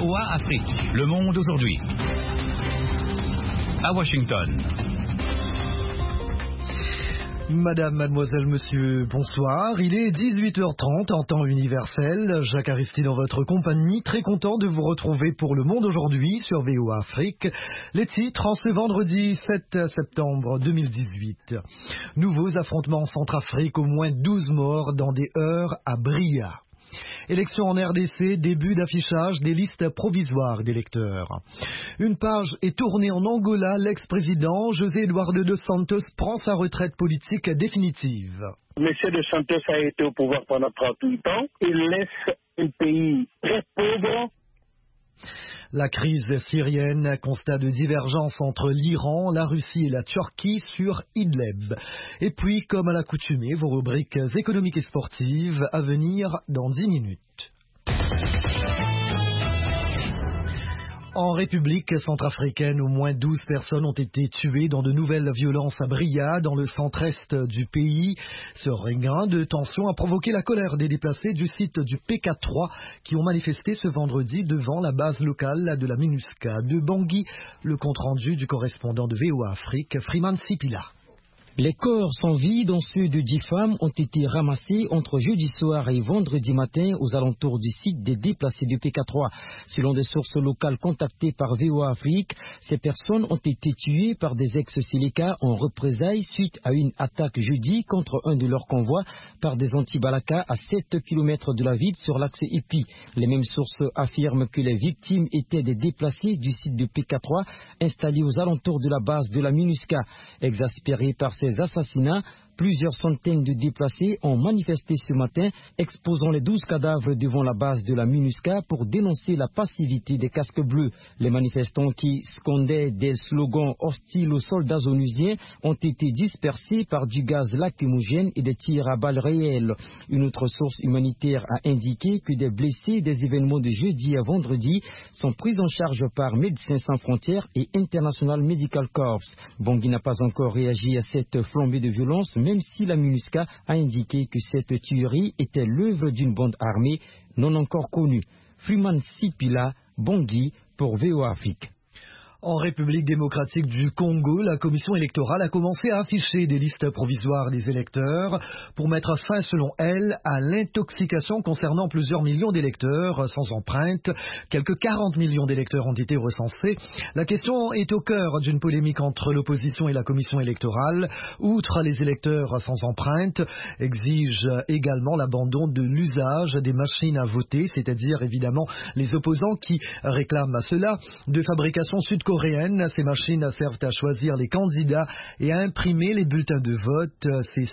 VOA Afrique, le monde aujourd'hui. À Washington. Madame, mademoiselle, monsieur, bonsoir. Il est 18h30 en temps universel. Jacques Aristide en votre compagnie. Très content de vous retrouver pour Le Monde aujourd'hui sur VOA Afrique. Les titres en ce vendredi 7 septembre 2018. Nouveaux affrontements en Centrafrique, au moins 12 morts dans des heurts à Bria. Élection en RDC, début d'affichage des listes provisoires d'électeurs. Une page est tournée en Angola. L'ex-président José Eduardo dos Santos prend sa retraite politique définitive. Monsieur dos Santos a été au pouvoir pendant 38 ans. Il laisse un pays très pauvre. La crise syrienne, constat de divergence entre l'Iran, la Russie et la Turquie sur Idlib. Et puis, comme à l'accoutumée, vos rubriques économiques et sportives à venir dans 10 minutes. En République centrafricaine, au moins 12 personnes ont été tuées dans de nouvelles violences à Bria, dans le centre-est du pays. Ce regain de tension a provoqué la colère des déplacés du site du PK3 qui ont manifesté ce vendredi devant la base locale de la MINUSCA. De Bangui, le compte-rendu du correspondant de VOA Afrique, Freeman Sipila. Les corps sans vie, dont ceux de 10 femmes, ont été ramassés entre jeudi soir et vendredi matin aux alentours du site des déplacés du PK3. Selon des sources locales contactées par VOA Afrique, ces personnes ont été tuées par des ex-Séléka en représailles suite à une attaque jeudi contre un de leurs convois par des anti-Balaka à 7 km de la ville sur l'axe Epi. Les mêmes sources affirment que les victimes étaient des déplacés du site de PK3 installés aux alentours de la base de la MINUSCA. Exaspérés par ces assassinats, plusieurs centaines de déplacés ont manifesté ce matin, exposant les 12 cadavres devant la base de la MINUSCA pour dénoncer la passivité des casques bleus. Les manifestants qui scandaient des slogans hostiles aux soldats onusiens ont été dispersés par du gaz lacrymogène et des tirs à balles réelles. Une autre source humanitaire a indiqué que des blessés des événements de jeudi à vendredi sont pris en charge par Médecins sans frontières et International Medical Corps. Bangui n'a pas encore réagi à cette flambée de violence, même si la MINUSCA a indiqué que cette tuerie était l'œuvre d'une bande armée non encore connue. Freeman Sipila, Bangui pour VOA Afrique. En République démocratique du Congo, la commission électorale a commencé à afficher des listes provisoires des électeurs pour mettre fin, selon elle, à l'intoxication concernant plusieurs millions d'électeurs sans empreinte. Quelques 40 millions d'électeurs ont été recensés. La question est au cœur d'une polémique entre l'opposition et la commission électorale. Outre les électeurs sans empreinte, exige également l'abandon de l'usage des machines à voter, c'est-à-dire évidemment les opposants qui réclament cela, de fabrication sud-coréenne. Ces machines servent à choisir les candidats et à imprimer les bulletins de vote. Ces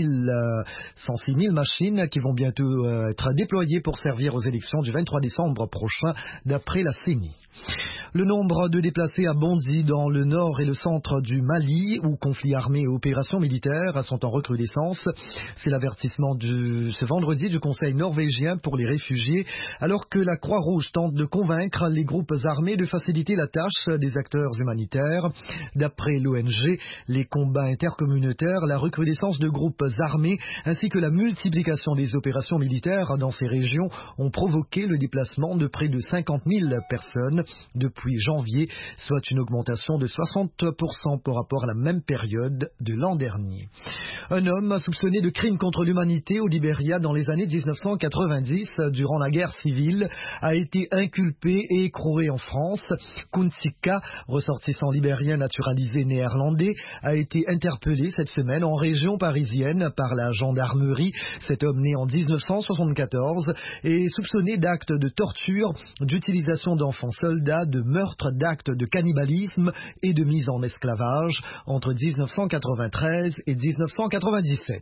106 000 machines qui vont bientôt être déployées pour servir aux élections du 23 décembre prochain, d'après la CENI. Le nombre de déplacés a bondi dans le nord et le centre du Mali, où conflits armés et opérations militaires sont en recrudescence. C'est l'avertissement de ce vendredi du Conseil norvégien pour les réfugiés, alors que la Croix-Rouge tente de convaincre les groupes armés de faciliter la tâche des acteurs humanitaires. D'après l'ONG, les combats intercommunautaires, la recrudescence de groupes armés ainsi que la multiplication des opérations militaires dans ces régions ont provoqué le déplacement de près de 50 000 personnes depuis janvier, soit une augmentation de 60% par rapport à la même période de l'an dernier. Un homme soupçonné de crimes contre l'humanité au Libéria dans les années 1990, durant la guerre civile, a été inculpé et écroué en France. Kunsika, ressortissant libérien naturalisé néerlandais, a été interpellé cette semaine en région parisienne par la gendarmerie. Cet homme né en 1974 est soupçonné d'actes de torture, d'utilisation d'enfants soldats, de meurtre, d'actes de cannibalisme et de mise en esclavage entre 1993 et 1997.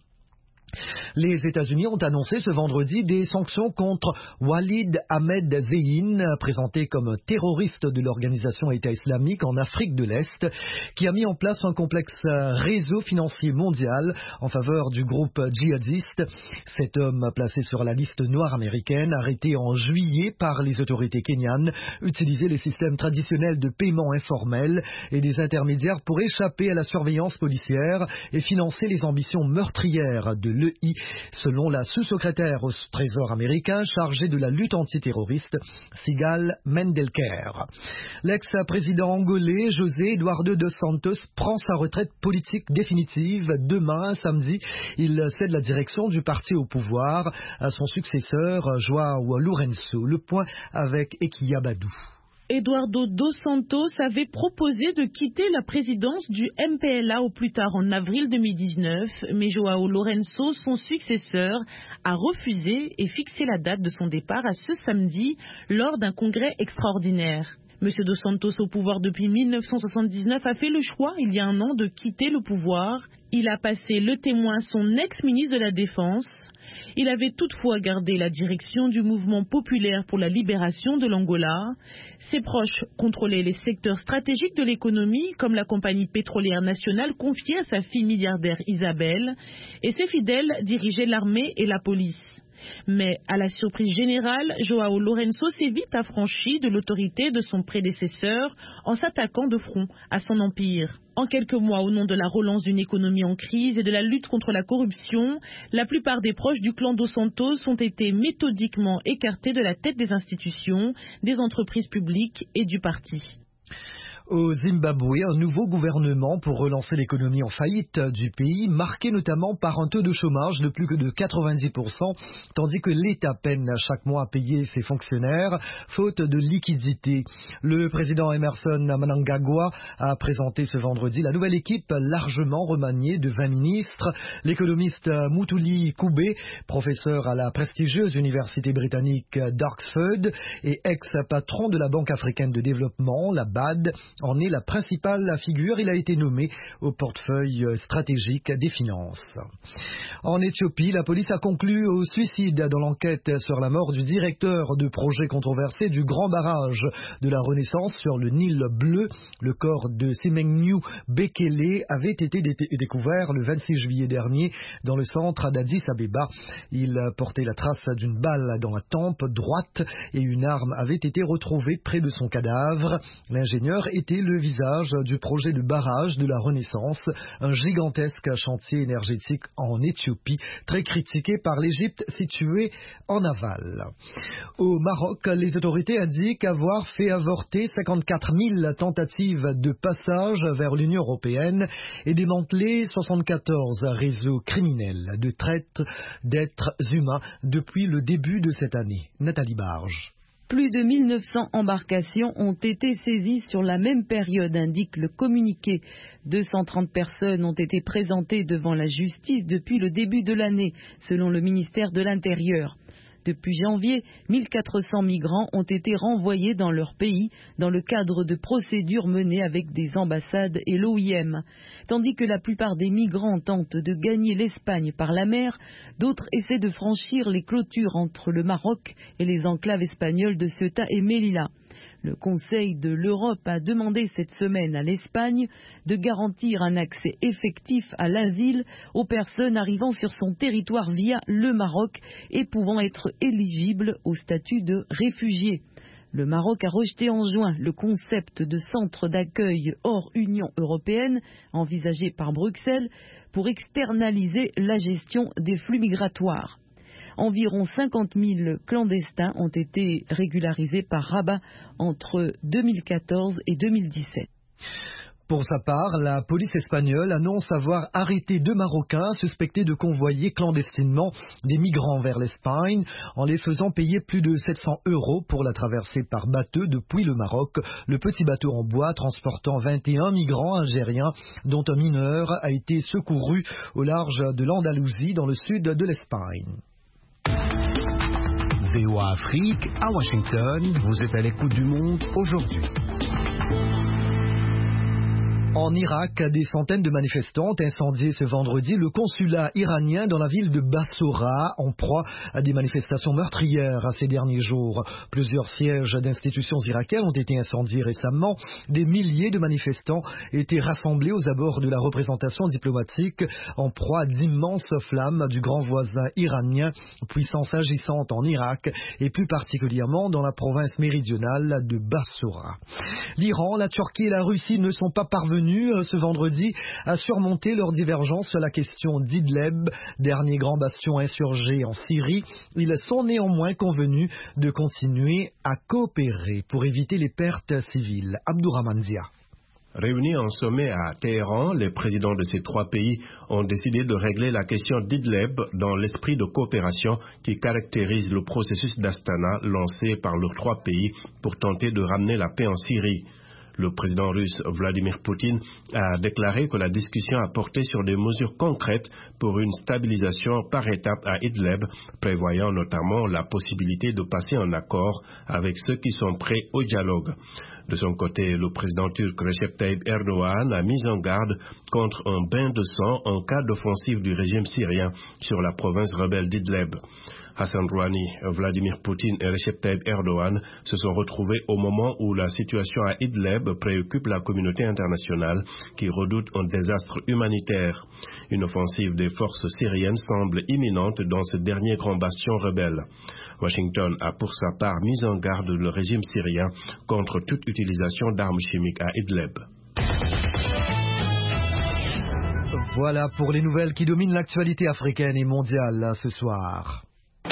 Les États-Unis ont annoncé ce vendredi des sanctions contre Walid Ahmed Zein, présenté comme terroriste de l'organisation État islamique en Afrique de l'Est, qui a mis en place un complexe réseau financier mondial en faveur du groupe djihadiste. Cet homme, placé sur la liste noire américaine, arrêté en juillet par les autorités kenyanes, utilisait les systèmes traditionnels de paiement informel et des intermédiaires pour échapper à la surveillance policière et financer les ambitions meurtrières de l'EI, selon la sous-secrétaire au Trésor américain chargée de la lutte antiterroriste, Sigal Mendelker. L'ex-président angolais José Eduardo dos Santos prend sa retraite politique définitive demain, samedi. Il cède la direction du parti au pouvoir à son successeur João Lourenço. Le point avec Ekia Badou. Eduardo dos Santos avait proposé de quitter la présidence du MPLA au plus tard en avril 2019, mais João Lourenço, son successeur, a refusé et fixé la date de son départ à ce samedi lors d'un congrès extraordinaire. Monsieur dos Santos, au pouvoir depuis 1979, a fait le choix, il y a un an, de quitter le pouvoir. Il a passé le témoin à son ex-ministre de la Défense. Il avait toutefois gardé la direction du mouvement populaire pour la libération de l'Angola. Ses proches contrôlaient les secteurs stratégiques de l'économie, comme la compagnie pétrolière nationale confiée à sa fille milliardaire Isabelle, et ses fidèles dirigeaient l'armée et la police. Mais, à la surprise générale, João Lourenço s'est vite affranchi de l'autorité de son prédécesseur en s'attaquant de front à son empire. En quelques mois, au nom de la relance d'une économie en crise et de la lutte contre la corruption, la plupart des proches du clan dos Santos ont été méthodiquement écartés de la tête des institutions, des entreprises publiques et du parti. Au Zimbabwe, un nouveau gouvernement pour relancer l'économie en faillite du pays, marqué notamment par un taux de chômage de plus que de 90%, tandis que l'État peine chaque mois à payer ses fonctionnaires, faute de liquidité. Le président Emerson Mnangagwa a présenté ce vendredi la nouvelle équipe largement remaniée de 20 ministres. L'économiste Mutuli Kube, professeur à la prestigieuse université britannique d'Oxford et ex-patron de la Banque africaine de développement, la BAD, en est la principale figure. Il a été nommé au portefeuille stratégique des finances. En Éthiopie, la police a conclu au suicide dans l'enquête sur la mort du directeur de projet controversé du grand barrage de la Renaissance sur le Nil bleu. Le corps de Semenyu Bekele avait été découvert le 26 juillet dernier dans le centre d'Addis Abeba. Il portait la trace d'une balle dans la tempe droite et une arme avait été retrouvée près de son cadavre. L'ingénieur était le visage du projet de barrage de la Renaissance, un gigantesque chantier énergétique en Éthiopie, très critiqué par l'Égypte située en aval. Au Maroc, les autorités indiquent avoir fait avorter 54 000 tentatives de passage vers l'Union européenne et démantelé 74 réseaux criminels de traite d'êtres humains depuis le début de cette année. Nathalie Barge. Plus de 1900 embarcations ont été saisies sur la même période, indique le communiqué. 230 personnes ont été présentées devant la justice depuis le début de l'année, selon le ministère de l'Intérieur. Depuis janvier, 1400 migrants ont été renvoyés dans leur pays dans le cadre de procédures menées avec des ambassades et l'OIM. Tandis que la plupart des migrants tentent de gagner l'Espagne par la mer, d'autres essaient de franchir les clôtures entre le Maroc et les enclaves espagnoles de Ceuta et Melilla. Le Conseil de l'Europe a demandé cette semaine à l'Espagne de garantir un accès effectif à l'asile aux personnes arrivant sur son territoire via le Maroc et pouvant être éligibles au statut de réfugiés. Le Maroc a rejeté en juin le concept de centre d'accueil hors Union européenne envisagé par Bruxelles pour externaliser la gestion des flux migratoires. Environ 50 000 clandestins ont été régularisés par Rabat entre 2014 et 2017. Pour sa part, la police espagnole annonce avoir arrêté 2 Marocains suspectés de convoyer clandestinement des migrants vers l'Espagne en les faisant payer plus de 700 € pour la traversée par bateau depuis le Maroc. Le petit bateau en bois transportant 21 migrants algériens dont un mineur a été secouru au large de l'Andalousie dans le sud de l'Espagne. VOA Afrique, à Washington, vous êtes à l'écoute du monde aujourd'hui. En Irak, des centaines de manifestants ont incendié ce vendredi le consulat iranien dans la ville de Bassora, en proie à des manifestations meurtrières ces derniers jours. Plusieurs sièges d'institutions irakiennes ont été incendiés récemment. Des milliers de manifestants étaient rassemblés aux abords de la représentation diplomatique en proie à d'immenses flammes du grand voisin iranien, puissance agissante en Irak et plus particulièrement dans la province méridionale de Bassora. L'Iran, la Turquie et la Russie ne sont pas parvenus parvenus ce vendredi à surmonter leurs divergences sur la question d'Idleb, dernier grand bastion insurgé en Syrie. Ils sont néanmoins convenus de continuer à coopérer pour éviter les pertes civiles. Abdourahmane Zia. Réunis en sommet à Téhéran, les présidents de ces trois pays ont décidé de régler la question d'Idleb dans l'esprit de coopération qui caractérise le processus d'Astana lancé par leurs trois pays pour tenter de ramener la paix en Syrie. Le président russe Vladimir Poutine a déclaré que la discussion a porté sur des mesures concrètes pour une stabilisation par étapes à Idleb, prévoyant notamment la possibilité de passer un accord avec ceux qui sont prêts au dialogue. De son côté, le président turc Recep Tayyip Erdogan a mis en garde contre un bain de sang en cas d'offensive du régime syrien sur la province rebelle d'Idleb. Hassan Rouhani, Vladimir Poutine et Recep Tayyip Erdogan se sont retrouvés au moment où la situation à Idleb préoccupe la communauté internationale qui redoute un désastre humanitaire. Une offensive des forces syriennes semble imminente dans ce dernier grand bastion rebelle. Washington a pour sa part mis en garde le régime syrien contre toute utilisation d'armes chimiques à Idleb. Voilà pour les nouvelles qui dominent l'actualité africaine et mondiale ce soir.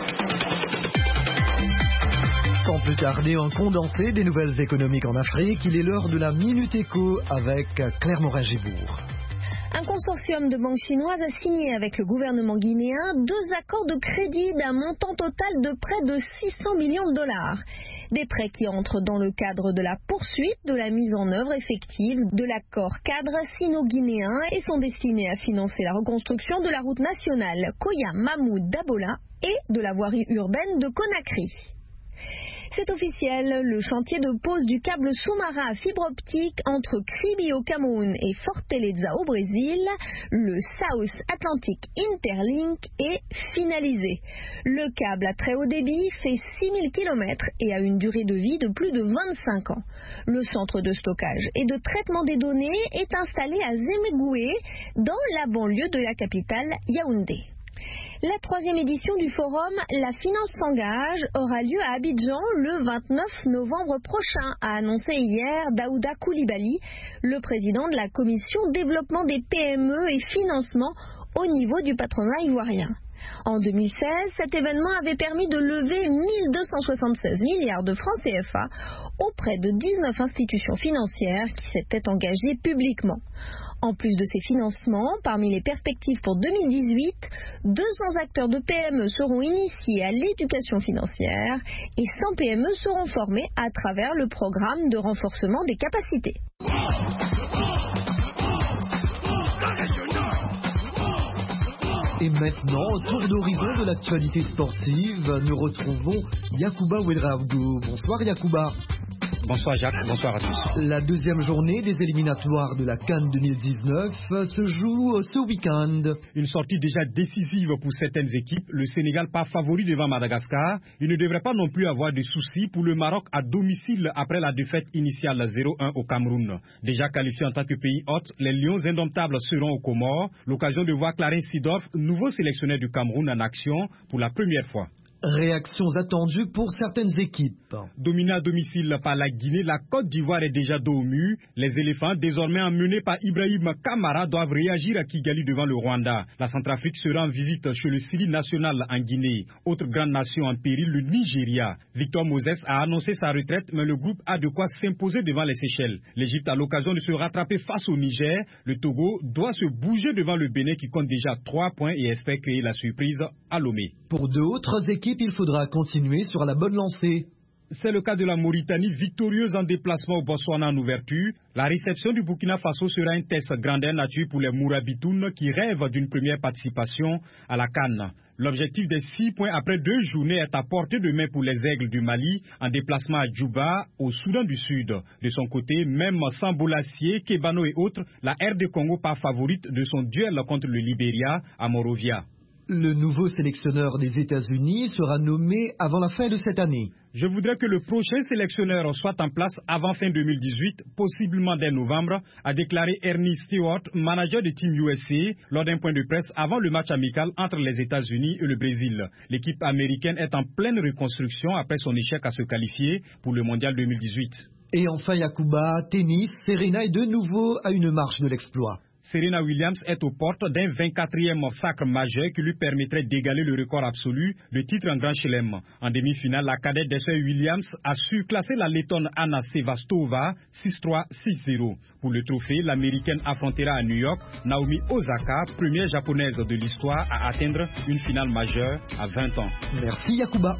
Sans plus tarder, un condensé des nouvelles économiques en Afrique. Il est l'heure de la Minute Éco avec Claire Morin-Gibourg. Un consortium de banques chinoises a signé avec le gouvernement guinéen 2 accords de crédit d'un montant total de près de 600 millions de dollars. Des prêts qui entrent dans le cadre de la poursuite de la mise en œuvre effective de l'accord cadre sino-guinéen et sont destinés à financer la reconstruction de la route nationale Koya-Mahmoud-Dabola et de la voirie urbaine de Conakry. C'est officiel, le chantier de pose du câble sous-marin à fibre optique entre Kribi au Cameroun et Fortaleza au Brésil, le South Atlantic Interlink, est finalisé. Le câble à très haut débit fait 6000 km et a une durée de vie de plus de 25 ans. Le centre de stockage et de traitement des données est installé à Zemegoué, dans la banlieue de la capitale Yaoundé. La 3e édition du forum La Finance s'engage aura lieu à Abidjan le 29 novembre prochain, a annoncé hier Daouda Koulibaly, le président de la commission développement des PME et financement au niveau du patronat ivoirien. En 2016, cet événement avait permis de lever 1276 milliards de francs CFA auprès de 19 institutions financières qui s'étaient engagées publiquement. En plus de ces financements, parmi les perspectives pour 2018, 200 acteurs de PME seront initiés à l'éducation financière et 100 PME seront formés à travers le programme de renforcement des capacités. Et maintenant, tour d'horizon de l'actualité sportive, nous retrouvons Yacouba Ouedraogo. Bonsoir Yacouba. Bonsoir Jacques, bonsoir à tous. La 2e journée des éliminatoires de la CAN 2019 se joue ce week-end. Une sortie déjà décisive pour certaines équipes. Le Sénégal pas favori devant Madagascar. Il ne devrait pas non plus avoir de soucis pour le Maroc à domicile après la défaite initiale 0-1 au Cameroun. Déjà qualifié en tant que pays hôte, les Lions indomptables seront aux Comores. L'occasion de voir Clarence Seedorf, nouveau sélectionneur du Cameroun, en action pour la première fois. Réactions attendues pour certaines équipes. Dominée à domicile par la Guinée, la Côte d'Ivoire est déjà dos au mur. Les éléphants, désormais emmenés par Ibrahim Kamara, doivent réagir à Kigali devant le Rwanda. La Centrafrique sera en visite chez le Syrie national en Guinée. Autre grande nation en péril, le Nigeria. Victor Moses a annoncé sa retraite, mais le groupe a de quoi s'imposer devant les Seychelles. L'Égypte a l'occasion de se rattraper face au Niger. Le Togo doit se bouger devant le Bénin qui compte déjà 3 points et espère créer la surprise à Lomé. Pour d'autres équipes, il faudra continuer sur la bonne lancée. C'est le cas de la Mauritanie, victorieuse en déplacement au Botswana en ouverture. La réception du Burkina Faso sera un test grandeur nature pour les Mourabitounes qui rêvent d'une première participation à la CAN. L'objectif des 6 points après 2 journées est à portée de main pour les Aigles du Mali en déplacement à Djouba, au Soudan du Sud. De son côté, même sans Bolassier, Kebano et autres, la RD Congo part favorite de son duel contre le Libéria à Monrovia. Le nouveau sélectionneur des États-Unis sera nommé avant la fin de cette année. Je voudrais que le prochain sélectionneur soit en place avant fin 2018, possiblement dès novembre, a déclaré Ernie Stewart, manager de Team USA, lors d'un point de presse avant le match amical entre les États-Unis et le Brésil. L'équipe américaine est en pleine reconstruction après son échec à se qualifier pour le Mondial 2018. Et enfin, Yacouba, tennis, Serena est de nouveau à une marche de l'exploit. Serena Williams est aux portes d'un 24e sacre majeur qui lui permettrait d'égaler le record absolu de titre en Grand Chelem. En demi-finale, la cadette des sœurs Williams a su classer la Lettonne Anna Sevastova 6-3, 6-0. Pour le trophée, l'Américaine affrontera à New York Naomi Osaka, première japonaise de l'histoire à atteindre une finale majeure à 20 ans. Merci Yacouba.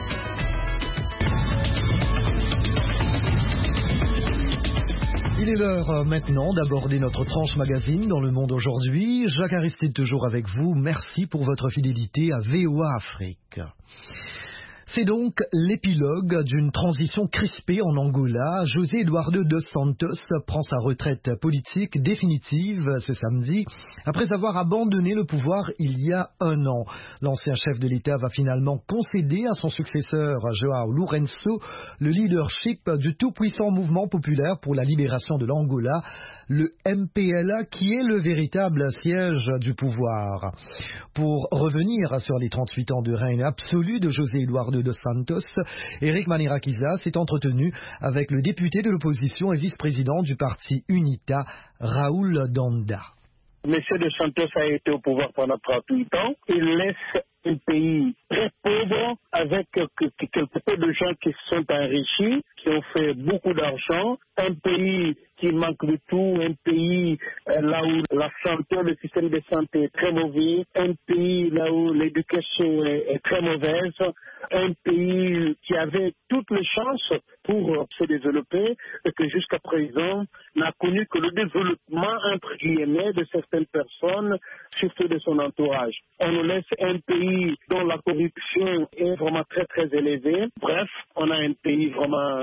Il est l'heure maintenant d'aborder notre tranche magazine dans le monde aujourd'hui. Jacques Aristide toujours avec vous. Merci pour votre fidélité à VOA Afrique. C'est donc l'épilogue d'une transition crispée en Angola. José Eduardo dos Santos prend sa retraite politique définitive ce samedi, après avoir abandonné le pouvoir il y a un an. L'ancien chef de l'État va finalement concéder à son successeur, João Lourenço, le leadership du tout-puissant mouvement populaire pour la libération de l'Angola, le MPLA, qui est le véritable siège du pouvoir. Pour revenir sur les 38 ans de règne absolu de José Eduardo dos Santos, Eric Manirakiza s'est entretenu avec le député de l'opposition et vice-président du parti UNITA, Raoul Danda. Monsieur dos Santos a été au pouvoir pendant 38 ans. Il laisse un pays très pauvre avec quelques peu de gens qui se sont enrichis, qui ont fait beaucoup d'argent. Un pays qui manque de tout, un pays là où la santé, le système de santé est très mauvais, un pays là où l'éducation est très mauvaise, un pays qui avait toutes les chances pour se développer et que jusqu'à présent n'a connu que le développement entre guillemets de certaines personnes, surtout de son entourage. On nous laisse un pays dont la corruption est vraiment très très élevée. Bref, on a un pays vraiment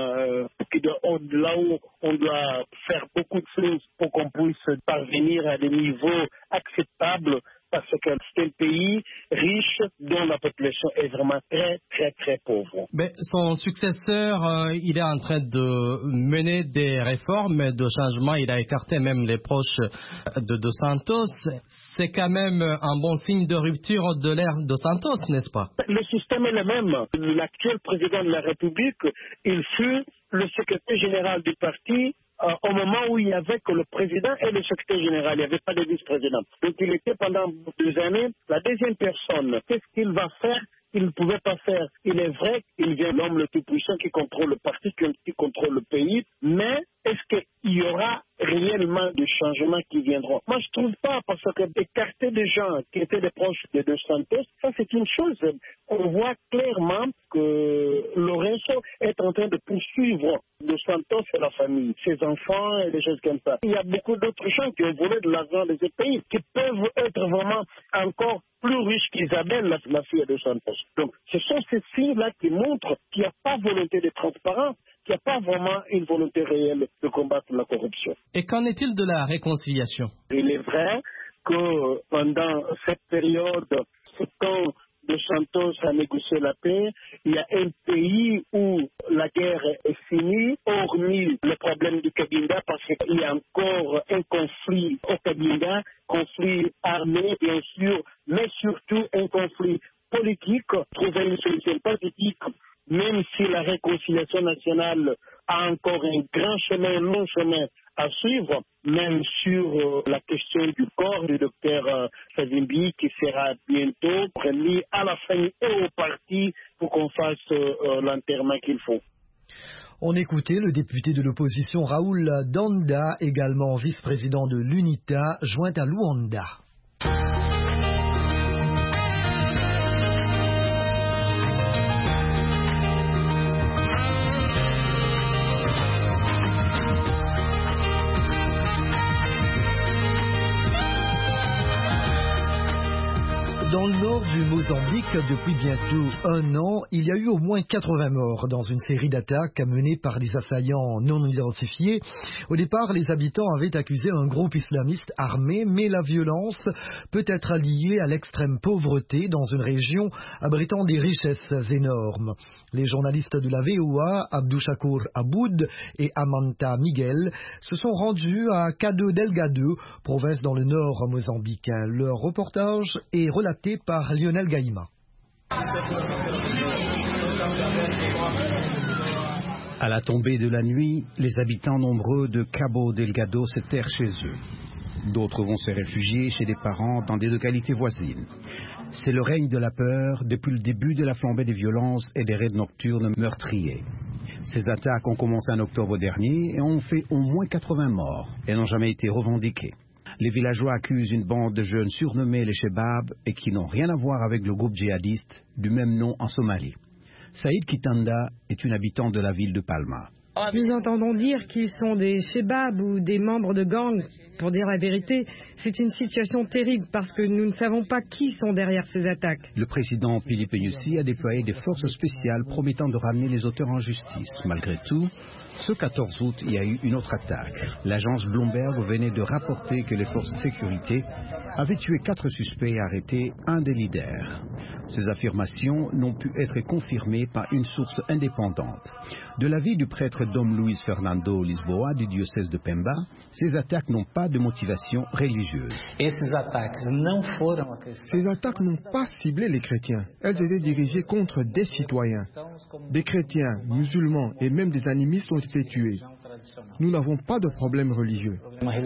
là où on doit faire beaucoup de choses pour qu'on puisse parvenir à des niveaux acceptables, parce que c'est un pays riche dont la population est vraiment très, très, très pauvre. Mais son successeur, il est en train de mener des réformes, de changements. Il a écarté même les proches de Dos Santos. C'est quand même un bon signe de rupture de l'ère Dos Santos, n'est-ce pas? Le système est le même. L'actuel président de la République, il fut le secrétaire général du parti au moment où il n'y avait que le président et le secrétaire général, il n'y avait pas de vice-président. Donc il était pendant 2 années la deuxième personne. Qu'est-ce qu'il va faire? Il ne pouvait pas faire. Il est vrai qu'il vient l'homme le plus puissant qui contrôle le parti, qui contrôle le pays, mais est-ce qu'il y aura réellement des changements qui viendront? Moi, je ne trouve pas, parce que écarter des gens qui étaient des proches de Dos Santos, ça c'est une chose. On voit clairement que Lourenço est en train de poursuivre Dos Santos et la famille, ses enfants et des choses comme ça. Il y a beaucoup d'autres gens qui ont volé de l'argent de ces pays, qui peuvent être vraiment encore plus riches qu'Isabelle, la fille de Dos Santos. Donc, ce sont ces signes-là qui montrent qu'il n'y a pas volonté de transparence, qu'il n'y a pas vraiment une volonté réelle de combattre la corruption. Et qu'en est-il de la réconciliation? Il est vrai que pendant cette période, quand Dos Santos a négocié la paix, il y a un pays où la guerre est finie, hormis le problème du Cabinda, parce qu'il y a encore un conflit au Cabinda, conflit armé bien sûr, mais surtout un conflit politique. Trouver une solution politique, même si la réconciliation nationale a encore un grand chemin, un long chemin à suivre, même sur la question du corps du docteur Savimbi, qui sera bientôt remis à la famille et au parti pour qu'on fasse l'enterrement qu'il faut. On écoutait le député de l'opposition Raoul Danda, également vice-président de l'UNITA, joint à Luanda. Dans le nord du Mozambique, depuis bientôt 1 an, il y a eu au moins 80 morts dans une série d'attaques menées par des assaillants non identifiés. Au départ, les habitants avaient accusé un groupe islamiste armé, mais la violence peut être liée à l'extrême pauvreté dans une région abritant des richesses énormes. Les journalistes de la VOA, Abdou Shakur Aboud et Amanta Miguel, se sont rendus à Cabo Delgado, province dans le nord mozambicain. Leur reportage est relaté par Lionel Gaïma. À la tombée de la nuit, les habitants nombreux de Cabo Delgado se terrent chez eux. D'autres vont se réfugier chez des parents dans des localités voisines. C'est le règne de la peur depuis le début de la flambée des violences et des raids nocturnes meurtriers. Ces attaques ont commencé en octobre dernier et ont fait au moins 80 morts et n'ont jamais été revendiquées. Les villageois accusent une bande de jeunes surnommés les Chebab et qui n'ont rien à voir avec le groupe djihadiste du même nom en Somalie. Saïd Kitanda est une habitante de la ville de Palma. Nous entendons dire qu'ils sont des Chebab ou des membres de gangs. Pour dire la vérité, c'est une situation terrible parce que nous ne savons pas qui sont derrière ces attaques. Le président Philippe Nyusi a déployé des forces spéciales promettant de ramener les auteurs en justice. Malgré tout, ce 14 août, il y a eu une autre attaque. L'agence Bloomberg venait de rapporter que les forces de sécurité avaient tué 4 suspects et arrêté un des leaders. Ces affirmations n'ont pu être confirmées par une source indépendante. De l'avis du prêtre Dom Luis Fernando Lisboa du diocèse de Pemba, ces attaques n'ont pas de motivation religieuse. Ces attaques n'ont pas ciblé les chrétiens. Elles étaient dirigées contre des citoyens. Des chrétiens, musulmans et même des animistes ont été tués. Nous n'avons pas de problème religieux.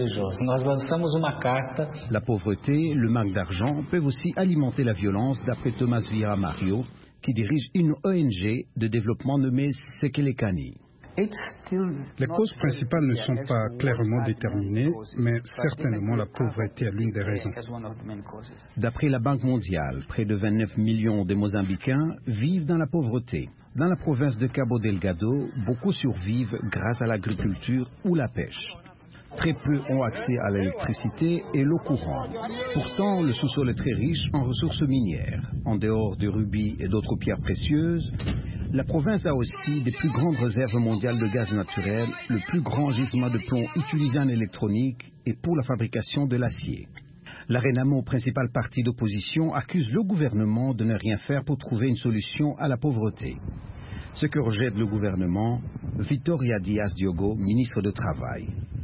La pauvreté, le manque d'argent peuvent aussi alimenter la violence, d'après Thomas Vieira Mario, qui dirige une ONG de développement nommée Sekelekani. Les causes principales ne sont pas clairement déterminées, mais certainement la pauvreté est l'une des raisons. D'après la Banque mondiale, près de 29 millions de Mozambicains vivent dans la pauvreté. Dans la province de Cabo Delgado, beaucoup survivent grâce à l'agriculture ou la pêche. Très peu ont accès à l'électricité et l'eau courante. Pourtant, le sous-sol est très riche en ressources minières. En dehors des rubis et d'autres pierres précieuses, la province a aussi des plus grandes réserves mondiales de gaz naturel, le plus grand gisement de plomb utilisé en électronique et pour la fabrication de l'acier. La Renamo, principal parti d'opposition, accuse le gouvernement de ne rien faire pour trouver une solution à la pauvreté. Ce que rejette le gouvernement, Vitoria Dias Diogo, ministre de Travail.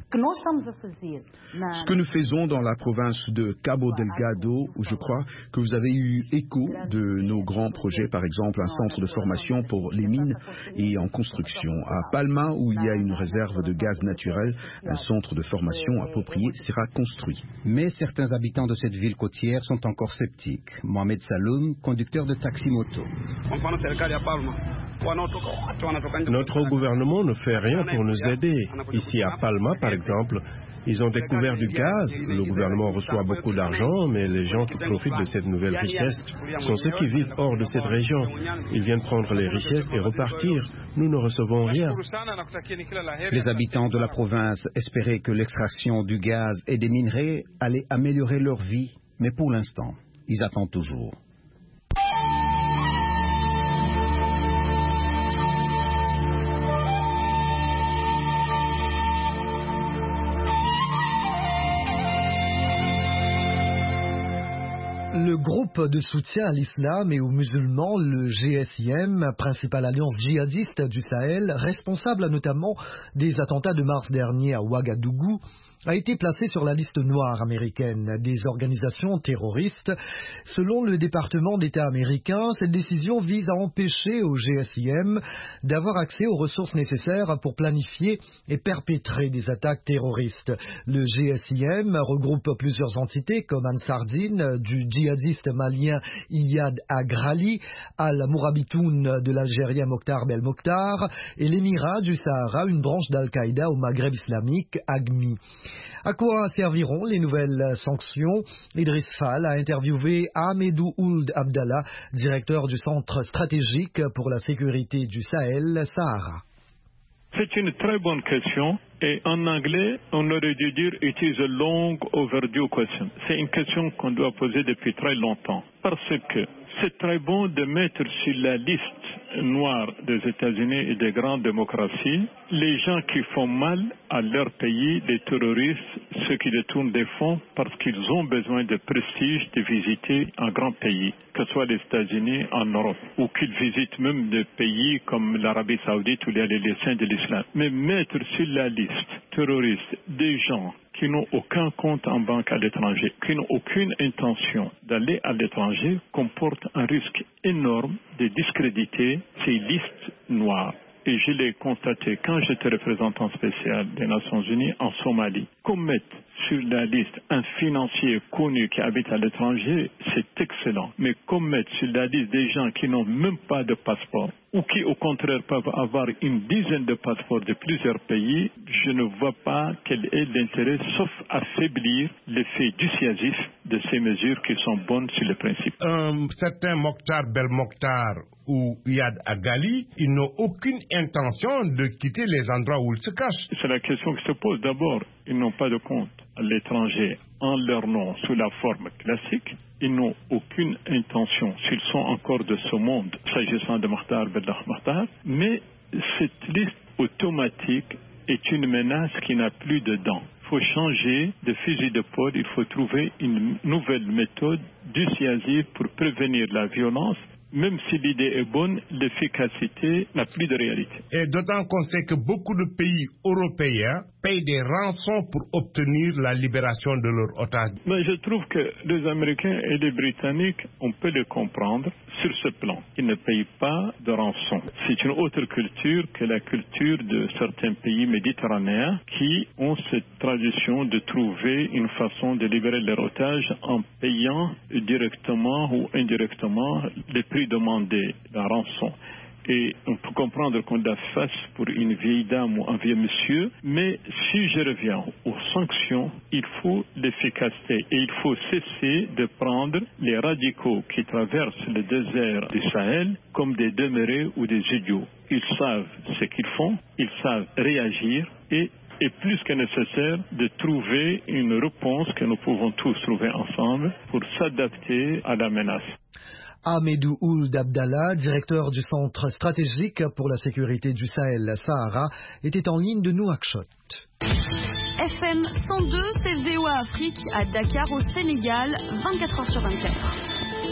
Ce que nous faisons dans la province de Cabo Delgado, où je crois que vous avez eu écho de nos grands projets, par exemple un centre de formation pour les mines et en construction. À Palma, où il y a une réserve de gaz naturel, un centre de formation approprié sera construit. Mais certains habitants de cette ville côtière sont encore sceptiques. Mohamed Saloum, conducteur de taxi-moto. Notre gouvernement ne fait rien pour nous aider. Ici à Palma, par exemple, ils ont découvert du gaz. Le gouvernement reçoit beaucoup d'argent, mais les gens qui profitent de cette nouvelle richesse sont ceux qui vivent hors de cette région. Ils viennent prendre les richesses et repartir. Nous ne recevons rien. Les habitants de la province espéraient que l'extraction du gaz et des minerais allait améliorer leur vie, mais pour l'instant, ils attendent toujours. Le groupe de soutien à l'islam et aux musulmans, le GSIM, principale alliance djihadiste du Sahel, responsable notamment des attentats de mars dernier à Ouagadougou, a été placé sur la liste noire américaine des organisations terroristes. Selon le département d'État américain, cette décision vise à empêcher au GSIM d'avoir accès aux ressources nécessaires pour planifier et perpétrer des attaques terroristes. Le GSIM regroupe plusieurs entités comme Ansardine, du djihadiste malien Iyad Agrali, Al-Mourabitoun de l'Algérien Mokhtar Belmokhtar et l'Émirat du Sahara, une branche d'Al-Qaïda au Maghreb islamique, AGMI. À quoi serviront les nouvelles sanctions? Idriss Fall a interviewé Ahmedou Ould Abdallah, directeur du Centre stratégique pour la sécurité du Sahel, Sahara. C'est une très bonne question et en anglais, on aurait dû dire « It is a long overdue question ». C'est une question qu'on doit poser depuis très longtemps parce que c'est très bon de mettre sur la liste noire des États-Unis et des grandes démocraties les gens qui font mal à leur pays, les terroristes, ceux qui détournent des fonds parce qu'ils ont besoin de prestige de visiter un grand pays, que ce soit les États-Unis en Europe, ou qu'ils visitent même des pays comme l'Arabie Saoudite où il y a les saints de l'islam. Mais mettre sur la liste terroristes des gens qui n'ont aucun compte en banque à l'étranger, qui n'ont aucune intention d'aller à l'étranger, comporte un risque énorme de discréditer ces listes noires. et je l'ai constaté quand j'étais représentant spécial des Nations Unies en Somalie, qu'on mette sur la liste un financier connu qui habite à l'étranger, c'est excellent. Mais qu'on mette sur la liste des gens qui n'ont même pas de passeport, ou qui au contraire peuvent avoir une dizaine de passeports de plusieurs pays, je ne vois pas quel est l'intérêt, sauf affaiblir l'effet dissuasif de ces mesures qui sont bonnes sur le principe. Un certain Mokhtar Belmokhtar ou Iyad Agali, ils n'ont aucune intention de quitter les endroits où ils se cachent. C'est la question qui se pose. D'abord, ils n'ont pas de compte à l'étranger en leur nom sous la forme classique. Ils n'ont aucune intention, s'ils sont encore de ce monde, s'agissant de Mokhtar Belmokhtar, mais cette liste automatique est une menace qui n'a plus de dents. Il faut changer de fusil d'épaule, il faut trouver une nouvelle méthode dissuasive pour prévenir la violence. Même si l'idée est bonne, l'efficacité n'a plus de réalité. Et d'autant qu'on sait que beaucoup de pays européens payent des rançons pour obtenir la libération de leurs otages. Mais je trouve que les Américains et les Britanniques, on peut les comprendre sur ce plan. Ils ne payent pas de rançon. C'est une autre culture que la culture de certains pays méditerranéens qui ont cette tradition de trouver une façon de libérer leurs otages en payant directement ou indirectement les prix demandés, la rançon. Et on peut comprendre qu'on la fasse pour une vieille dame ou un vieux monsieur, mais si je reviens aux sanctions, il faut l'efficacité et il faut cesser de prendre les radicaux qui traversent le désert du Sahel comme des demeurés ou des idiots. Ils savent ce qu'ils font, ils savent réagir et est plus que nécessaire de trouver une réponse que nous pouvons tous trouver ensemble pour s'adapter à la menace. Ahmedou Ould Abdallah, directeur du Centre stratégique pour la sécurité du Sahel-Sahara, était en ligne de Nouakchott. FM 102, c'est VOA Afrique à Dakar au Sénégal, 24 heures sur 24.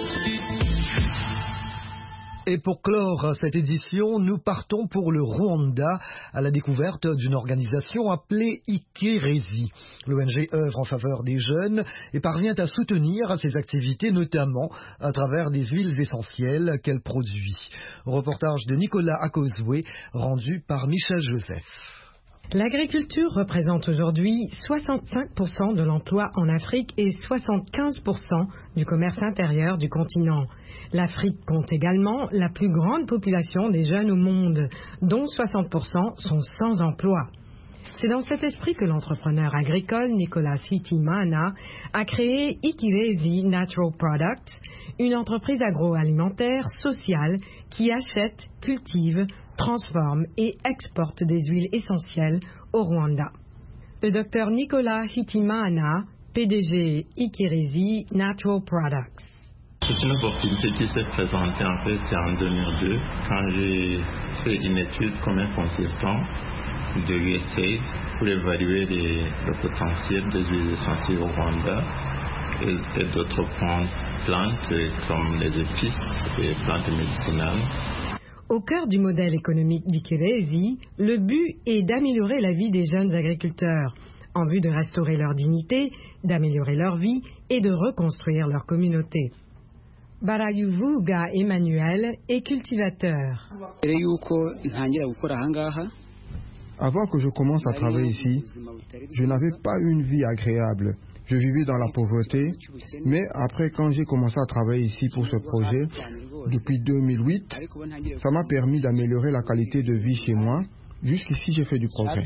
Et pour clore cette édition, nous partons pour le Rwanda à la découverte d'une organisation appelée Ikerezi. L'ONG œuvre en faveur des jeunes et parvient à soutenir ses activités, notamment à travers des huiles essentielles qu'elle produit. Reportage de Nicolas Akozwe, rendu par Michel Joseph. L'agriculture représente aujourd'hui 65% de l'emploi en Afrique et 75% du commerce intérieur du continent. L'Afrique compte également la plus grande population des jeunes au monde, dont 60% sont sans emploi. C'est dans cet esprit que l'entrepreneur agricole Nicolas Hitimana a créé Ikerezi Natural Products, une entreprise agroalimentaire sociale qui achète, cultive, transforme et exporte des huiles essentielles au Rwanda. Le docteur Nicolas Hitimana, PDG Ikerezi Natural Products. C'est une opportunité qui s'est présentée en fait en 2002 quand j'ai fait une étude comme un consultant de l'USAID pour évaluer le potentiel des huiles essentielles au Rwanda et d'autres plantes comme les épices et plantes médicinales. Au cœur du modèle économique d'Ikerezi, le but est d'améliorer la vie des jeunes agriculteurs, en vue de restaurer leur dignité, d'améliorer leur vie et de reconstruire leur communauté. Barayuvuga Emmanuel est cultivateur. Avant que je commence à travailler ici, je n'avais pas une vie agréable. Je vivais dans la pauvreté, mais après quand j'ai commencé à travailler ici pour ce projet, depuis 2008, ça m'a permis d'améliorer la qualité de vie chez moi. Jusqu'ici, j'ai fait du progrès.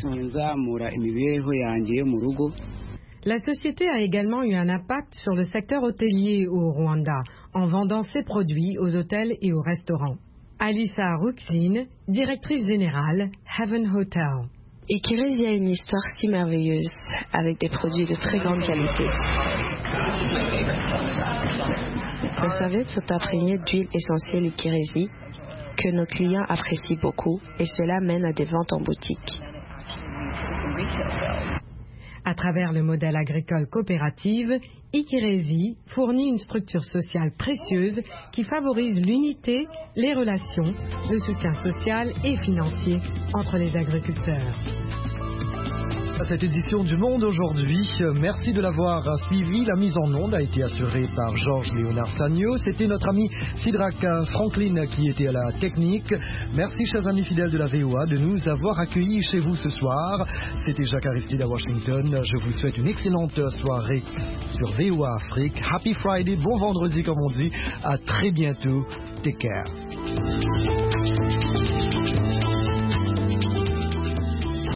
La société a également eu un impact sur le secteur hôtelier au Rwanda, en vendant ses produits aux hôtels et aux restaurants. Alissa Ruxine, directrice générale, Heaven Hotel. Ikerezi a une histoire si merveilleuse, avec des produits de très grande qualité. Nos serviettes sont imprégnées d'huile essentielle Ikerezi, que nos clients apprécient beaucoup, et cela mène à des ventes en boutique. À travers le modèle agricole coopératif, Ikerezi fournit une structure sociale précieuse qui favorise l'unité, les relations, le soutien social et financier entre les agriculteurs. Cette édition du Monde aujourd'hui, merci de l'avoir suivi. La mise en onde a été assurée par Georges Léonard Sagno. C'était notre ami Sidrak Franklin qui était à la technique. Merci chers amis fidèles de la VOA de nous avoir accueillis chez vous ce soir. C'était Jacques Aristide à Washington. Je vous souhaite une excellente soirée sur VOA Afrique. Happy Friday, bon vendredi comme on dit. À très bientôt. Take care.